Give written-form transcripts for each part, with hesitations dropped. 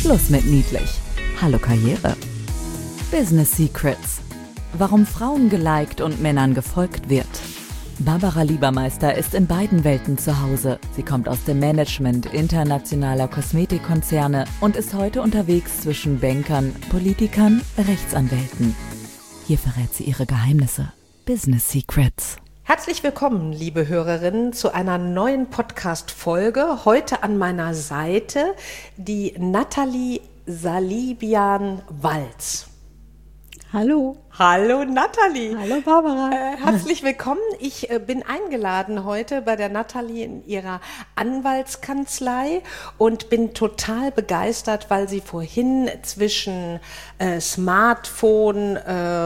Schluss mit niedlich. Hallo Karriere. Business Secrets. Warum Frauen geliked und Männern gefolgt wird. Barbara Liebermeister ist in beiden Welten zu Hause. Sie kommt aus dem Management internationaler Kosmetikkonzerne und ist heute unterwegs zwischen Bankern, Politikern, Rechtsanwälten. Hier verrät sie ihre Geheimnisse. Business Secrets. Herzlich willkommen, liebe Hörerinnen, zu einer neuen Podcast-Folge. Heute an meiner Seite die Nathalie Salibian-Walz. Hallo. Hallo Nathalie. Hallo Barbara. Herzlich willkommen. Ich bin eingeladen heute bei der Nathalie in ihrer Anwaltskanzlei und bin total begeistert, weil sie vorhin zwischen Smartphone,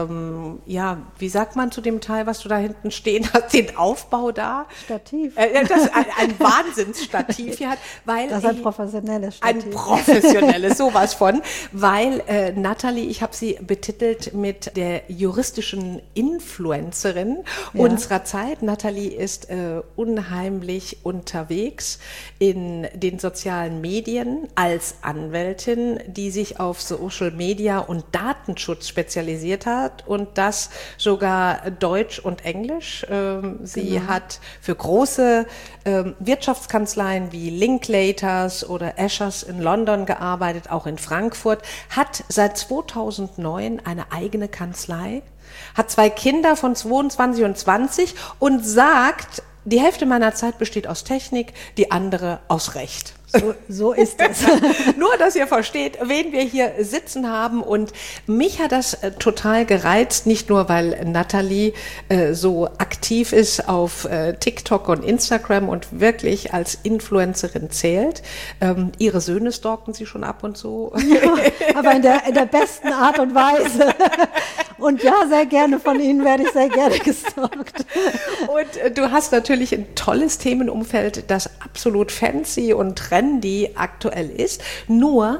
wie sagt man zu dem Teil, was du da hinten stehen hast, den Aufbau da? Stativ. Das ein Wahnsinnsstativ hier hat, weil das ist ein professionelles Stativ. Ein professionelles, sowas von, weil Nathalie, ich habe sie betitelt mit der juristischen Influencerin unserer Zeit. Nathalie ist unheimlich unterwegs in den sozialen Medien als Anwältin, die sich auf Social Media und Datenschutz spezialisiert hat und das sogar Deutsch und Englisch. Sie hat für große Wirtschaftskanzleien wie Linklaters oder Ashers in London gearbeitet, auch in Frankfurt, hat seit 2009 eine eigene Kanzlei, hat 2 Kinder von 22 und 20 und sagt, die Hälfte meiner Zeit besteht aus Technik, die andere aus Recht. So ist es. Nur, dass ihr versteht, wen wir hier sitzen haben. Und mich hat das total gereizt, nicht nur, weil Nathalie so aktiv ist auf TikTok und Instagram und wirklich als Influencerin zählt. Ihre Söhne stalken sie schon ab und zu. Ja, aber in der besten Art und Weise. Und ja, sehr gerne, von Ihnen werde ich sehr gerne gestalkt. Und du hast natürlich ein tolles Themenumfeld, das absolut fancy und trendy aktuell ist. Nur,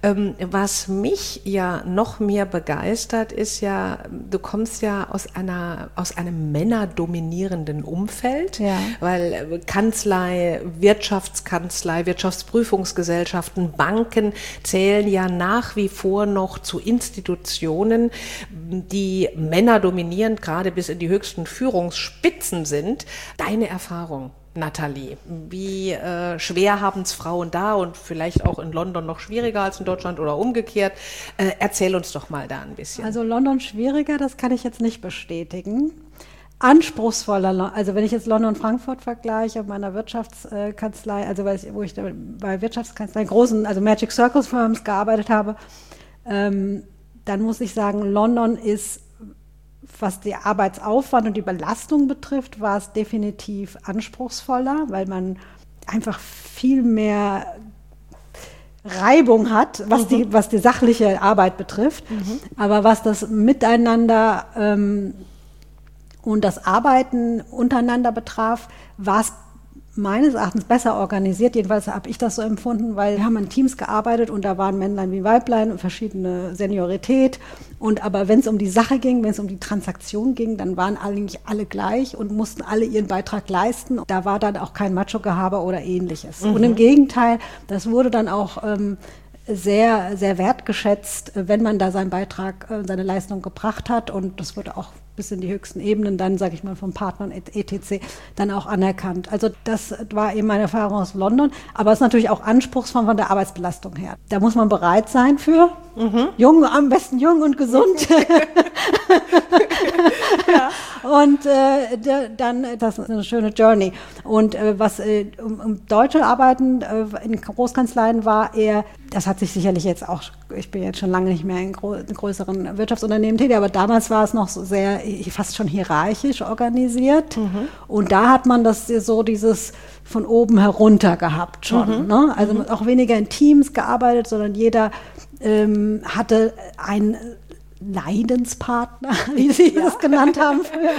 was mich ja noch mehr begeistert, ist ja, du kommst ja aus einem männerdominierenden Umfeld, weil Kanzlei, Wirtschaftskanzlei, Wirtschaftsprüfungsgesellschaften, Banken zählen ja nach wie vor noch zu Institutionen, die männerdominierend gerade bis in die höchsten Führungsspitzen sind. Deine Erfahrung, Nathalie, wie schwer haben es Frauen da und vielleicht auch in London noch schwieriger als in Deutschland oder umgekehrt? Erzähl uns doch mal da ein bisschen. Also London schwieriger, das kann ich jetzt nicht bestätigen. Anspruchsvoller, also wenn ich jetzt London und Frankfurt vergleiche, meiner Wirtschaftskanzlei, also wo ich bei Wirtschaftskanzleien großen, also Magic Circle Firms gearbeitet habe, dann muss ich sagen, London ist, was den Arbeitsaufwand und die Belastung betrifft, war es definitiv anspruchsvoller, weil man einfach viel mehr Reibung hat, was die sachliche Arbeit betrifft. Aber was das Miteinander und das Arbeiten untereinander betraf, war es meines Erachtens besser organisiert. Jedenfalls habe ich das so empfunden, weil wir haben in Teams gearbeitet und da waren Männlein wie Weiblein und verschiedene Seniorität. Aber wenn es um die Sache ging, wenn es um die Transaktion ging, dann waren eigentlich alle gleich und mussten alle ihren Beitrag leisten. Da war dann auch kein Macho-Gehabe oder Ähnliches. Und im Gegenteil, das wurde dann auch sehr, sehr wertgeschätzt, wenn man da seinen Beitrag, seine Leistung gebracht hat. Und das wurde auch bis in die höchsten Ebenen dann, sage ich mal, von Partnern etc. dann auch anerkannt. Also das war eben meine Erfahrung aus London. Aber es ist natürlich auch anspruchsvoll von der Arbeitsbelastung her. Da muss man bereit sein für jung, am besten jung und gesund. Und dann, das ist eine schöne Journey. Und was deutsche Arbeiten in Großkanzleien war eher, das hat sich sicherlich jetzt auch, ich bin jetzt schon lange nicht mehr in größeren Wirtschaftsunternehmen tätig, aber damals war es noch so sehr, fast schon hierarchisch organisiert. Und da hat man das so dieses von oben herunter gehabt schon. Ne? Also auch weniger in Teams gearbeitet, sondern jeder hatte einen Leidenspartner, wie Sie das genannt haben früher.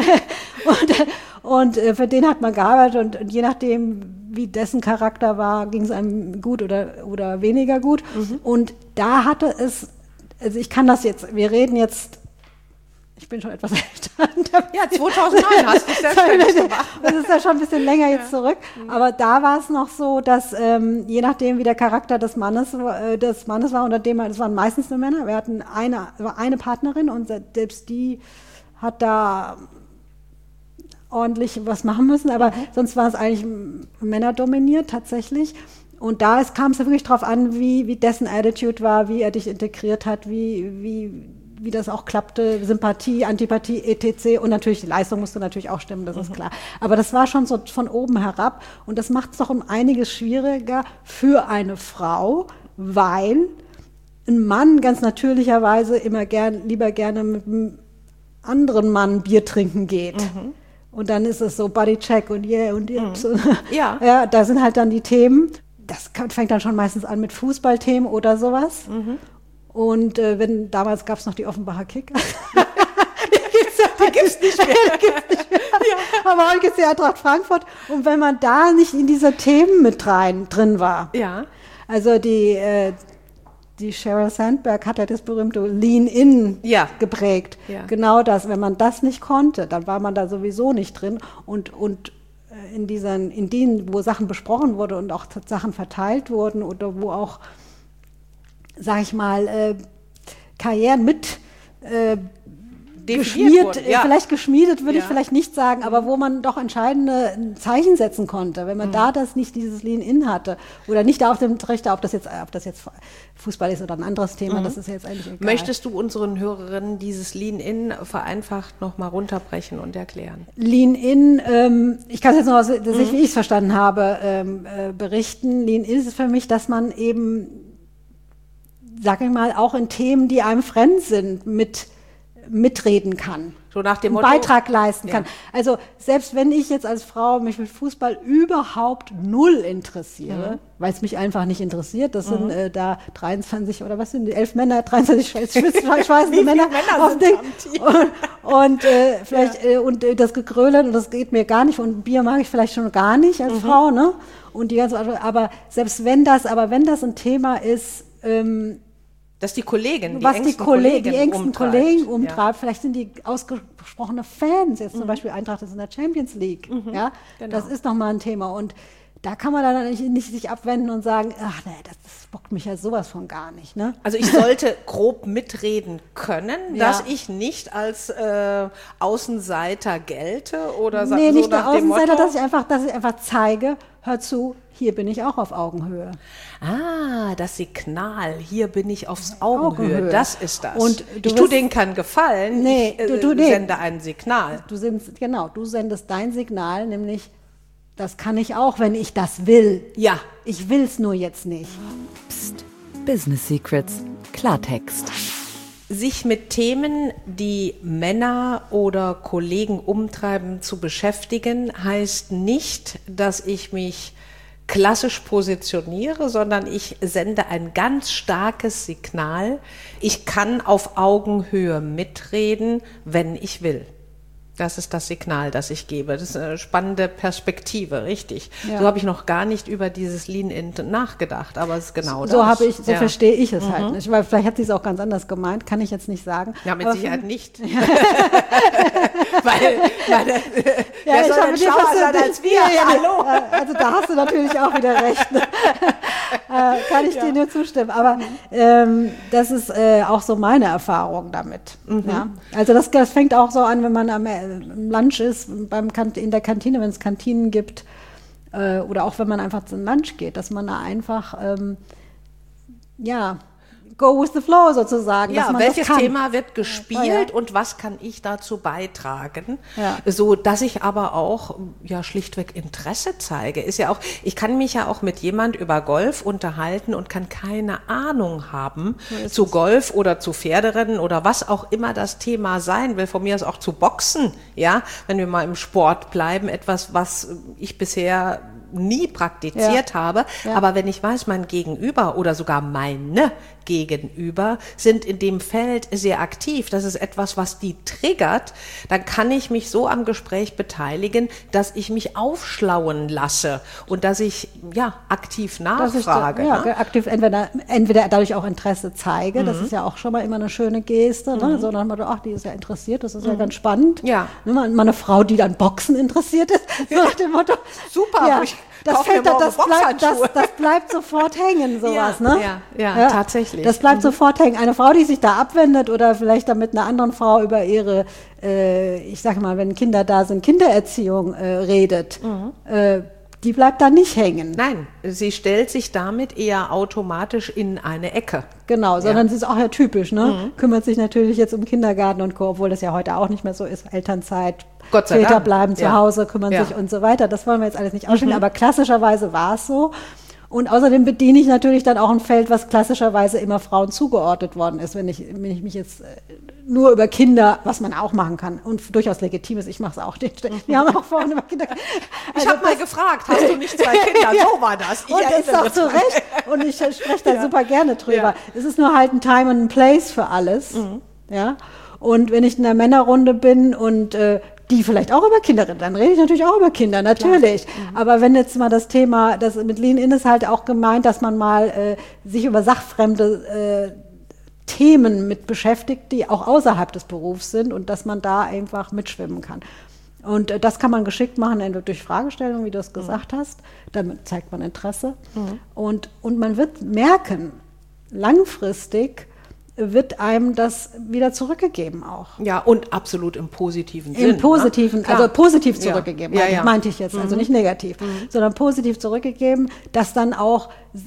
Und für den hat man gearbeitet und je nachdem, wie dessen Charakter war, ging es einem gut oder weniger gut. Und da hatte es, also ich kann das jetzt, wir reden jetzt, Ich bin schon etwas älter. Ja, 2009 hast du dich selbstständig gemacht. Das ist ja schon ein bisschen länger jetzt zurück. Aber da war es noch so, dass je nachdem, wie der Charakter des Mannes war, unter dem es waren meistens nur Männer. Wir hatten eine Partnerin und selbst die hat da ordentlich was machen müssen, aber sonst war es eigentlich männerdominiert tatsächlich. Und da kam es ja wirklich drauf an, wie dessen Attitude war, wie er dich integriert hat, wie das auch klappte, Sympathie, Antipathie, etc. Und natürlich, die Leistung musste natürlich auch stimmen, das ist klar. Aber das war schon so von oben herab und das macht es doch um einiges schwieriger für eine Frau, weil ein Mann ganz natürlicherweise immer lieber gerne mit einem anderen Mann Bier trinken geht. Und dann ist es so Bodycheck und Yips. Ja, da sind halt dann die Themen. Das fängt dann schon meistens an mit Fußballthemen oder sowas. Und damals gab es noch die Offenbacher Kicker. Die gibt's nicht mehr. Ja. Aber heute gibt es die Eintracht Frankfurt. Und wenn man da nicht in diese Themen mit drin war, also die Sheryl Sandberg hat ja das berühmte Lean-In geprägt. Ja. Genau das. Wenn man das nicht konnte, dann war man da sowieso nicht drin. Und in denen, wo Sachen besprochen wurden und auch Sachen verteilt wurden oder wo auch, sag ich mal, Karrieren mit vielleicht geschmiedet, würde ich vielleicht nicht sagen, aber wo man doch entscheidende Zeichen setzen konnte, wenn man da dieses Lean-In hatte oder nicht auf dem Trichter, ob das jetzt Fußball ist oder ein anderes Thema, das ist jetzt eigentlich egal. Möchtest du unseren Hörerinnen dieses Lean-In vereinfacht nochmal runterbrechen und erklären? Lean-In, ich kann es jetzt noch, wie ich es verstanden habe, berichten. Lean-In ist für mich, dass man eben, sag ich mal, auch in Themen, die einem fremd sind, mitreden kann. So nach dem Motto, einen Beitrag leisten kann. Also selbst wenn ich jetzt als Frau mich mit Fußball überhaupt null interessiere, weil es mich einfach nicht interessiert, das sind da 23 oder was sind die 11 Männer, 23 schweißende Männer auf dem und vielleicht und das Gegrölen, und das geht mir gar nicht, und Bier mag ich vielleicht schon gar nicht als Frau, ne? Und die ganze, aber selbst wenn das ein Thema ist, dass die Kollegin, die engsten Kollegen umtreibt. Vielleicht sind die ausgesprochene Fans, jetzt zum Beispiel Eintracht ist in der Champions League. Genau. Das ist nochmal ein Thema. Und da kann man dann nicht sich abwenden und sagen, ach nee, das bockt mich ja sowas von gar nicht. Ne? Also ich sollte grob mitreden können, dass ich nicht als Außenseiter gelte oder nee, so nicht nach der Außenseiter, dass ich einfach zeige, hör zu, hier bin ich auch auf Augenhöhe. Ah, das Signal, hier bin ich auf Augenhöhe, das ist das. Und ich tue denen keinen Gefallen, ich sende ein Signal. Du sendest dein Signal, nämlich, das kann ich auch, wenn ich das will. Ja. Ich will es nur jetzt nicht. Psst, Business Secrets, Klartext. Sich mit Themen, die Männer oder Kollegen umtreiben, zu beschäftigen, heißt nicht, dass ich mich klassisch positioniere, sondern ich sende ein ganz starkes Signal. Ich kann auf Augenhöhe mitreden, wenn ich will. Das ist das Signal, das ich gebe. Das ist eine spannende Perspektive, richtig. Ja. So habe ich noch gar nicht über dieses Lean-In nachgedacht, aber es ist genau das. So verstehe ich es halt nicht. Weil vielleicht hat sie es auch ganz anders gemeint, kann ich jetzt nicht sagen. Ja, mit Sicherheit nicht. Weil wer soll denn schlauer sein als wir? Ja, hallo. Also da hast du natürlich auch wieder recht. Kann ich dir nur zustimmen. Aber das ist auch so meine Erfahrung damit. Ja? Also das fängt auch so an, wenn man im Lunch ist, in der Kantine, wenn es Kantinen gibt, oder auch wenn man einfach zum Lunch geht, dass man da einfach, go with the flow sozusagen. Ja, welches Thema wird gespielt und was kann ich dazu beitragen? Ja. So, dass ich aber auch schlichtweg Interesse zeige. Ist ja auch, ich kann mich ja auch mit jemand über Golf unterhalten und kann keine Ahnung haben zu Golf oder zu Pferderennen oder was auch immer das Thema sein will. Von mir aus auch zu Boxen, ja, wenn wir mal im Sport bleiben, etwas, was ich bisher nie praktiziert habe. Ja. Aber wenn ich weiß, mein Gegenüber oder sogar meine Gegenüber sind in dem Feld sehr aktiv, das ist etwas, was die triggert, dann kann ich mich so am Gespräch beteiligen, dass ich mich aufschlauen lasse und dass ich aktiv nachfrage. Aktiv entweder dadurch auch Interesse zeige, das ist ja auch schon mal immer eine schöne Geste, ne? So nach dem Motto, ach, die ist ja interessiert, das ist ja ganz spannend. Ja. Mal eine Frau, die an Boxen interessiert ist, so nach dem Motto, super, das bleibt sofort hängen, sowas, ne? Ja, tatsächlich. Das bleibt sofort hängen. Eine Frau, die sich da abwendet oder vielleicht dann mit einer anderen Frau über ihre, ich sag mal, wenn Kinder da sind, Kindererziehung redet, die bleibt da nicht hängen. Nein, sie stellt sich damit eher automatisch in eine Ecke. Genau, sondern sie ist auch ja typisch, ne? Kümmert sich natürlich jetzt um Kindergarten und Co., obwohl das ja heute auch nicht mehr so ist, Elternzeit, Gott sei Väter Dank. bleiben zu Hause, kümmern sich und so weiter. Das wollen wir jetzt alles nicht ausschließen, aber klassischerweise war es so. Und außerdem bediene ich natürlich dann auch ein Feld, was klassischerweise immer Frauen zugeordnet worden ist, wenn ich mich jetzt nur über Kinder, was man auch machen kann und durchaus legitim ist, ich mache es auch. Wir haben auch vorhin über Kinder. Also ich habe mal gefragt, hast du nicht 2 Kinder? So war das. Und das ist auch zu Recht. Und ich spreche da super gerne drüber. Ja. Es ist nur halt ein Time and ein Place für alles. Ja. Und wenn ich in der Männerrunde bin und die vielleicht auch über Kinder reden, dann rede ich natürlich auch über Kinder, natürlich. Aber wenn jetzt mal das Thema, das mit Lean-In ist halt auch gemeint, dass man mal sich über sachfremde Themen mit beschäftigt, die auch außerhalb des Berufs sind und dass man da einfach mitschwimmen kann. Und das kann man geschickt machen, entweder durch Fragestellungen, wie du es gesagt hast, damit zeigt man Interesse. Und man wird merken, langfristig wird einem das wieder zurückgegeben auch. Ja, und absolut im positiven Sinn. Im positiven, ne? Also positiv zurückgegeben, meinte ich jetzt, also nicht negativ, sondern positiv zurückgegeben, dass dann auch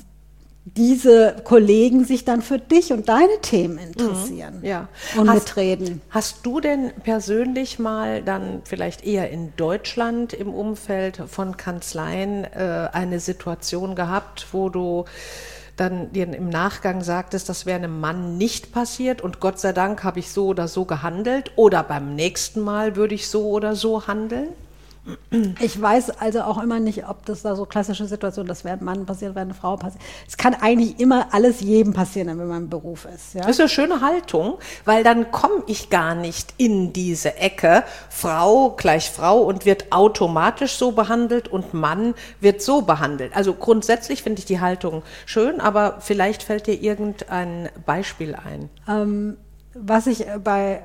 diese Kollegen sich dann für dich und deine Themen interessieren und mitreden. Hast du denn persönlich mal dann vielleicht eher in Deutschland im Umfeld von Kanzleien eine Situation gehabt, wo du dann dir im Nachgang sagtest, das wäre einem Mann nicht passiert und Gott sei Dank habe ich so oder so gehandelt oder beim nächsten Mal würde ich so oder so handeln? Ich weiß also auch immer nicht, ob das da so klassische Situationen, das wäre einem Mann passiert, wäre eine Frau passiert. Es kann eigentlich immer alles jedem passieren, wenn man im Beruf ist. Ja? Das ist eine schöne Haltung, weil dann komme ich gar nicht in diese Ecke, Frau gleich Frau und wird automatisch so behandelt und Mann wird so behandelt. Also grundsätzlich finde ich die Haltung schön, aber vielleicht fällt dir irgendein Beispiel ein. Was ich bei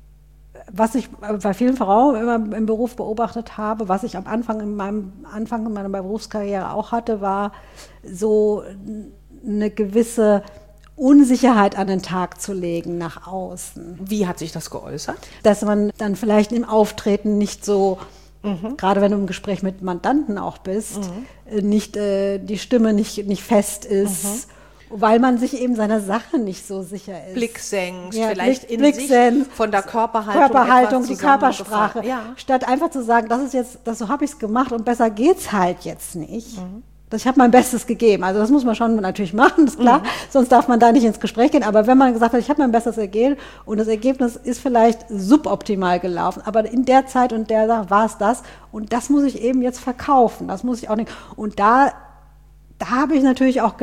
vielen Frauen immer im Beruf beobachtet habe, was ich am Anfang in meiner Berufskarriere auch hatte, war so eine gewisse Unsicherheit an den Tag zu legen nach außen. Wie hat sich das geäußert? Dass man dann vielleicht im Auftreten nicht so, gerade wenn du im Gespräch mit Mandanten auch bist, nicht die Stimme nicht fest ist. Weil man sich eben seiner Sache nicht so sicher ist. Blick senkst, vielleicht Blick sich von der Körperhaltung, die Körpersprache. Statt einfach zu sagen, so habe ich es gemacht und besser geht's halt jetzt nicht. Ich habe mein Bestes gegeben. Also das muss man schon natürlich machen, ist klar. Sonst darf man da nicht ins Gespräch gehen. Aber wenn man gesagt hat, ich habe mein Bestes gegeben und das Ergebnis ist vielleicht suboptimal gelaufen, aber in der Zeit und der Sache war es das und das muss ich eben jetzt verkaufen. Das muss ich auch nicht. Und da habe ich natürlich auch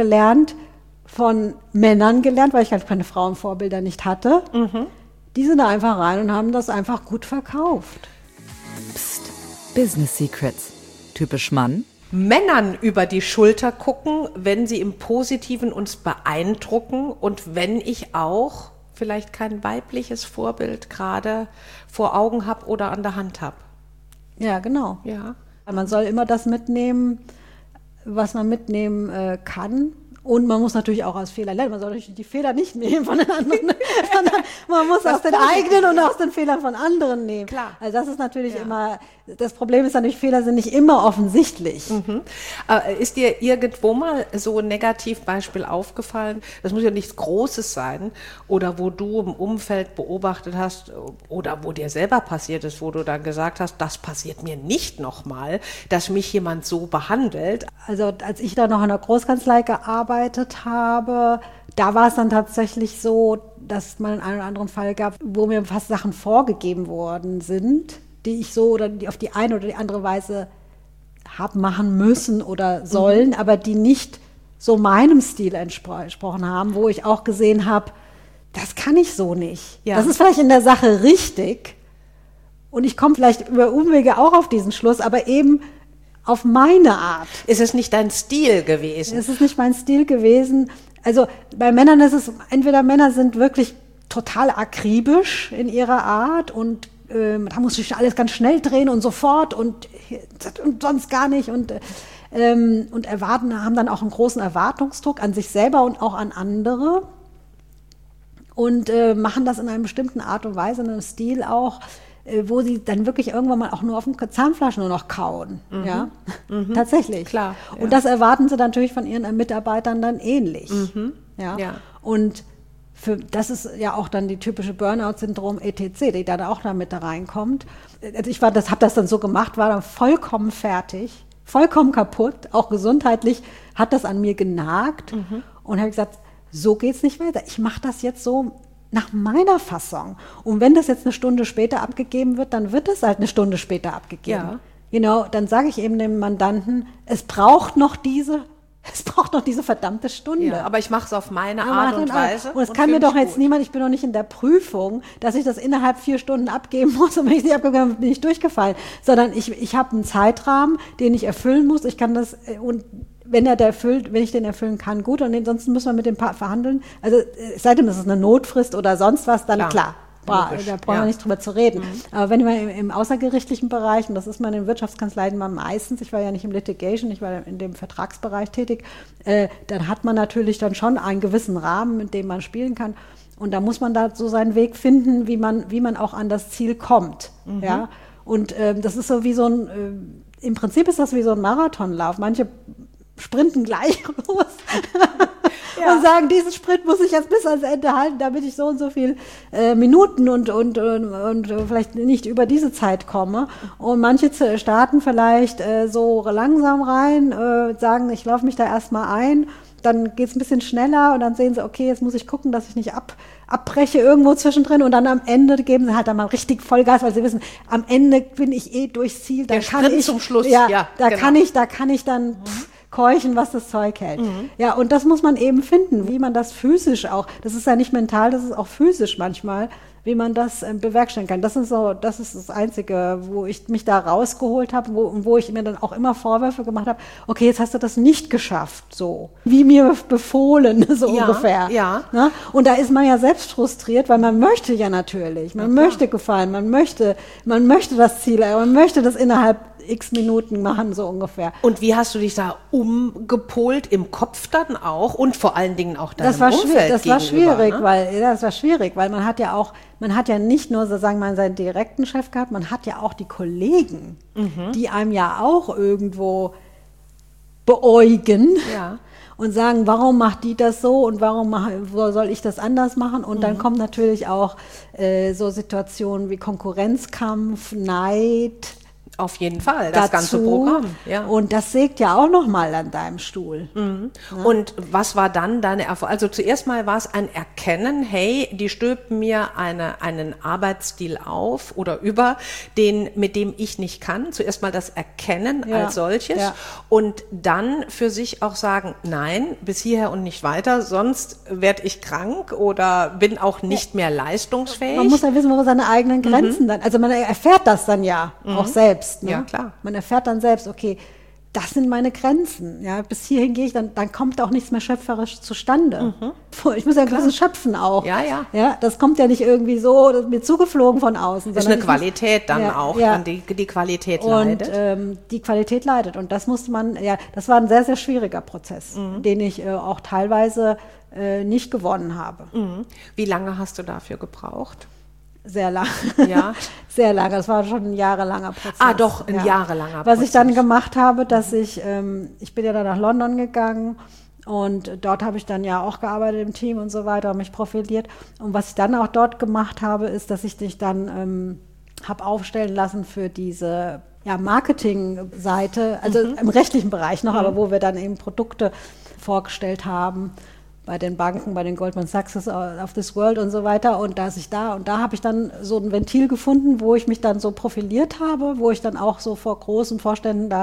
von Männern gelernt, weil ich halt keine Frauenvorbilder nicht hatte. Die sind da einfach rein und haben das einfach gut verkauft. Psst, Business Secrets. Typisch Mann. Männern über die Schulter gucken, wenn sie im Positiven uns beeindrucken und wenn ich auch vielleicht kein weibliches Vorbild gerade vor Augen habe oder an der Hand habe. Ja, genau. Ja. Man soll immer das mitnehmen, was man mitnehmen kann. Und man muss natürlich auch aus Fehlern lernen. Man soll natürlich die Fehler nicht nehmen von den anderen, sondern man muss aus den eigenen und aus den Fehlern von anderen nehmen. Klar. Also das ist natürlich immer, das Problem ist natürlich, Fehler sind nicht immer offensichtlich. Ist dir irgendwo mal so ein Negativbeispiel aufgefallen? Das muss ja nichts Großes sein. Oder wo du im Umfeld beobachtet hast oder wo dir selber passiert ist, wo du dann gesagt hast, das passiert mir nicht nochmal, dass mich jemand so behandelt. Also als ich da noch in der Großkanzlei gearbeitet habe, da war es dann tatsächlich so, dass es mal einen oder anderen Fall gab, wo mir fast Sachen vorgegeben worden sind, die ich so oder die auf die eine oder die andere Weise habe machen müssen oder sollen, aber die nicht so meinem Stil entsprochen haben, wo ich auch gesehen habe, das kann ich so nicht. Ja. Das ist vielleicht in der Sache richtig und ich komme vielleicht über Umwege auch auf diesen Schluss, aber eben auf meine Art. Ist es nicht dein Stil gewesen? Es ist nicht mein Stil gewesen. Also bei Männern ist es, entweder Männer sind wirklich total akribisch in ihrer Art und da muss ich alles ganz schnell drehen und sofort und sonst gar nicht und erwarten, haben dann auch einen großen Erwartungsdruck an sich selber und auch an andere und machen das in einer bestimmten Art und Weise, in einem Stil auch, wo sie dann wirklich irgendwann mal auch nur auf den Zahnfleisch nur noch kauen. Ja? Tatsächlich. Klar. Ja. Und das erwarten sie natürlich von ihren Mitarbeitern dann ähnlich. Ja? Und das ist ja auch dann die typische Burnout-Syndrom etc., die dann auch damit da reinkommt. Also ich habe das dann so gemacht, war dann vollkommen fertig, vollkommen kaputt, auch gesundheitlich hat das an mir genagt und habe gesagt, so geht's nicht weiter. Ich mache das jetzt so nach meiner Fassung. Und wenn das jetzt eine Stunde später abgegeben wird, dann wird es halt eine Stunde später abgegeben. Ja. Dann sage ich eben dem Mandanten, es braucht noch diese verdammte Stunde. Ja, aber ich mache es auf meine Art und Weise. Und es kann mir doch jetzt niemand, ich bin doch nicht in der Prüfung, dass ich das innerhalb 4 Stunden abgeben muss und wenn ich es nicht abgegeben habe, bin ich durchgefallen. Sondern ich habe einen Zeitrahmen, den ich erfüllen muss. Ich kann das, und wenn ich den erfüllen kann, gut. Und ansonsten müssen wir mit dem verhandeln. Also seitdem ist es eine Notfrist oder sonst was, dann klar. Da brauchen wir nicht drüber zu reden. Aber wenn wir im außergerichtlichen Bereich, und das ist man in Wirtschaftskanzleien mal meistens, ich war ja nicht im Litigation, ich war in dem Vertragsbereich tätig, dann hat man natürlich dann schon einen gewissen Rahmen, mit dem man spielen kann. Und da muss man da so seinen Weg finden, wie man auch an das Ziel kommt. Ja? Und das ist so wie so im Prinzip ist das wie so ein Marathonlauf. Manche sprinten gleich los. Und sagen, diesen Sprint muss ich jetzt bis ans Ende halten, damit ich so und so viel Minuten und vielleicht nicht über diese Zeit komme. Und manche starten vielleicht so langsam rein, sagen, ich laufe mich da erstmal ein, dann geht es ein bisschen schneller und dann sehen sie, okay, jetzt muss ich gucken, dass ich nicht abbreche irgendwo zwischendrin und dann am Ende geben sie halt dann mal richtig Vollgas, weil sie wissen, am Ende bin ich durchs Ziel. Der Sprint zum Schluss. Da kann ich dann keuchen, was das Zeug hält. Ja, und das muss man eben finden, wie man das physisch auch, das ist ja nicht mental, das ist auch physisch manchmal, wie man das bewerkstelligen kann. Das ist das Einzige, wo ich mich da rausgeholt habe, wo ich mir dann auch immer Vorwürfe gemacht habe, okay, jetzt hast du das nicht geschafft, so. Wie mir befohlen, so ungefähr. Ja. Na? Und da ist man ja selbst frustriert, weil man möchte ja natürlich, man möchte gefallen, man möchte das Ziel, man möchte das innerhalb x Minuten machen, so ungefähr. Und wie hast du dich da umgepolt, im Kopf dann auch und vor allen Dingen auch deinem Umfeld Das war schwierig, weil man hat ja nicht nur sozusagen seinen direkten Chef gehabt, man hat ja auch die Kollegen, die einem ja auch irgendwo beäugen. Ja. Und sagen, warum macht die das so und warum soll ich das anders machen? Und dann kommen natürlich auch so Situationen wie Konkurrenzkampf, Neid. Auf jeden Fall, das ganze Programm. Ja. Und das sägt ja auch nochmal an deinem Stuhl. Ja. Und was war dann deine Erfahrung? Also zuerst mal war es ein Erkennen, hey, die stülpen mir einen Arbeitsstil auf oder über, mit dem ich nicht kann. Zuerst mal das Erkennen als solches und dann für sich auch sagen, nein, bis hierher und nicht weiter, sonst werde ich krank oder bin auch nicht mehr leistungsfähig. Man muss ja wissen, wo seine eigenen Grenzen dann, also man erfährt das dann auch selbst. Ne? Ja, klar. Man erfährt dann selbst, okay, das sind meine Grenzen. Ja, bis hierhin gehe ich, dann kommt auch nichts mehr schöpferisch zustande. Ich muss ja ein bisschen schöpfen auch. Ja, das kommt ja nicht irgendwie so mir zugeflogen von außen. Das ist eine Qualität dann auch, die Qualität leidet. Und die Qualität leidet. Und das musste man, das war ein sehr, sehr schwieriger Prozess, den ich auch teilweise nicht gewonnen habe. Wie lange hast du dafür gebraucht? Sehr lange. Ja. Sehr lange. Das war schon ein jahrelanger Prozess. Ein jahrelanger Prozess. Was ich dann gemacht habe, dass ich bin ja dann nach London gegangen und dort habe ich dann ja auch gearbeitet im Team und so weiter, mich profiliert. Und was ich dann auch dort gemacht habe, ist, dass ich dich dann habe aufstellen lassen für diese Marketingseite, also im rechtlichen Bereich noch, aber wo wir dann eben Produkte vorgestellt haben. Bei den Banken, bei den Goldman Sachs of this world und so weiter. Und da habe ich dann so ein Ventil gefunden, wo ich mich dann so profiliert habe, wo ich dann auch so vor großen Vorständen da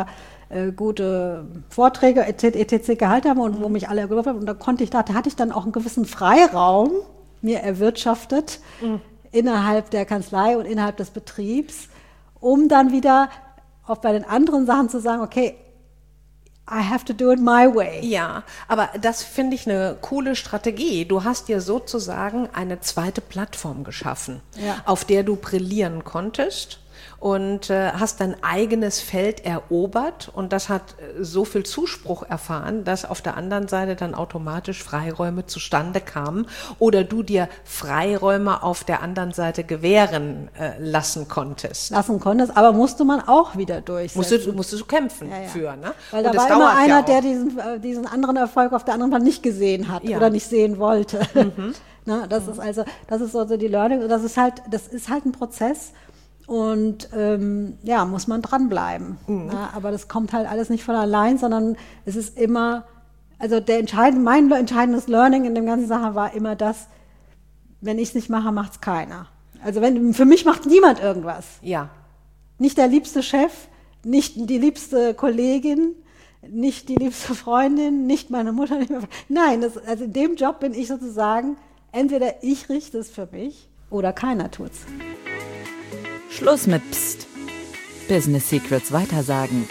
gute Vorträge etc. gehalten habe und wo mich alle gerufen haben. Und da hatte ich dann auch einen gewissen Freiraum mir erwirtschaftet innerhalb der Kanzlei und innerhalb des Betriebs, um dann wieder auch bei den anderen Sachen zu sagen, okay, I have to do it my way. Ja, aber das finde ich eine coole Strategie. Du hast dir sozusagen eine zweite Plattform geschaffen, auf der du brillieren konntest und hast dein eigenes Feld erobert und das hat so viel Zuspruch erfahren, dass auf der anderen Seite dann automatisch Freiräume zustande kamen oder du dir Freiräume auf der anderen Seite gewähren lassen konntest. Aber musste man auch wieder durchsetzen. Musstest du kämpfen für, ne? Weil da war immer einer, der diesen anderen Erfolg auf der anderen Seite nicht gesehen hat oder nicht sehen wollte. Na, das ist so die Learning. Das ist halt ein Prozess. Und muss man dranbleiben. Ja, aber das kommt halt alles nicht von allein, sondern es ist immer, also mein entscheidendes Learning in dem ganzen Sache war immer das, wenn ich es nicht mache, macht es keiner. Also für mich macht niemand irgendwas. Ja. Nicht der liebste Chef, nicht die liebste Kollegin, nicht die liebste Freundin, nicht meine Mutter, nicht mehr. Nein, also in dem Job bin ich sozusagen, entweder ich richte es für mich oder keiner tut's. Schluss mit Psst. Business Secrets weitersagen.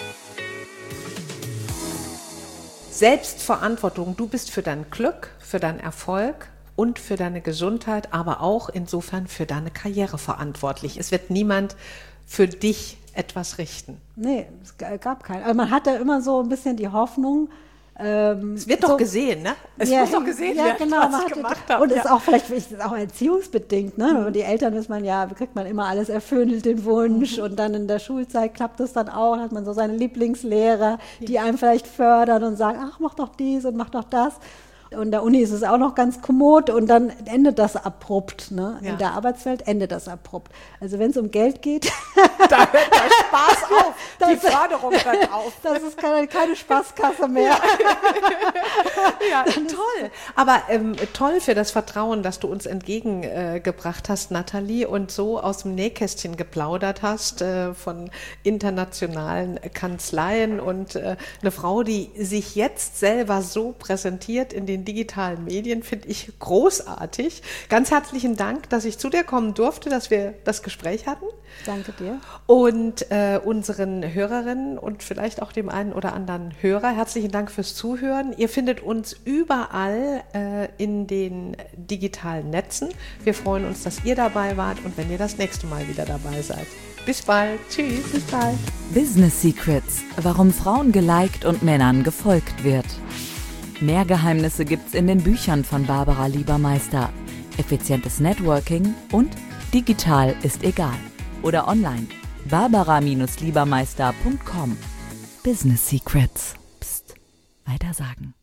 Selbstverantwortung. Du bist für dein Glück, für deinen Erfolg und für deine Gesundheit, aber auch insofern für deine Karriere verantwortlich. Es wird niemand für dich etwas richten. Nee, es gab keinen. Also man hatte immer so ein bisschen die Hoffnung, es wird doch gesehen, ne? Es muss doch gesehen werden, genau, was ich gemacht habe. Und es ist auch vielleicht ist auch erziehungsbedingt, ne? Und die Eltern kriegt man immer alles erfüllt, den Wunsch. Und dann in der Schulzeit klappt es dann auch, hat man so seine Lieblingslehrer, die einem vielleicht fördern und sagen, ach, mach doch dies und mach doch das. Und der Uni ist es auch noch ganz kommod und dann endet das abrupt. Ne? Ja. In der Arbeitswelt endet das abrupt. Also wenn es um Geld geht, da hört der Spaß auf, die Förderung hört auf. Das ist keine Spaßkasse mehr. Ja, toll. Aber toll für das Vertrauen, das du uns entgegengebracht hast, Nathalie, und so aus dem Nähkästchen geplaudert hast von internationalen Kanzleien und eine Frau, die sich jetzt selber so präsentiert in den digitalen Medien, finde ich großartig. Ganz herzlichen Dank, dass ich zu dir kommen durfte, dass wir das Gespräch hatten. Danke dir. Und unseren Hörerinnen und vielleicht auch dem einen oder anderen Hörer, herzlichen Dank fürs Zuhören. Ihr findet uns überall in den digitalen Netzen. Wir freuen uns, dass ihr dabei wart und wenn ihr das nächste Mal wieder dabei seid. Bis bald. Tschüss. Bis bald. Business Secrets. Warum Frauen geliked und Männern gefolgt wird. Mehr Geheimnisse gibt's in den Büchern von Barbara Liebermeister. Effizientes Networking und digital ist egal. Oder online. barbara-liebermeister.com. Business Secrets. Psst. Weitersagen.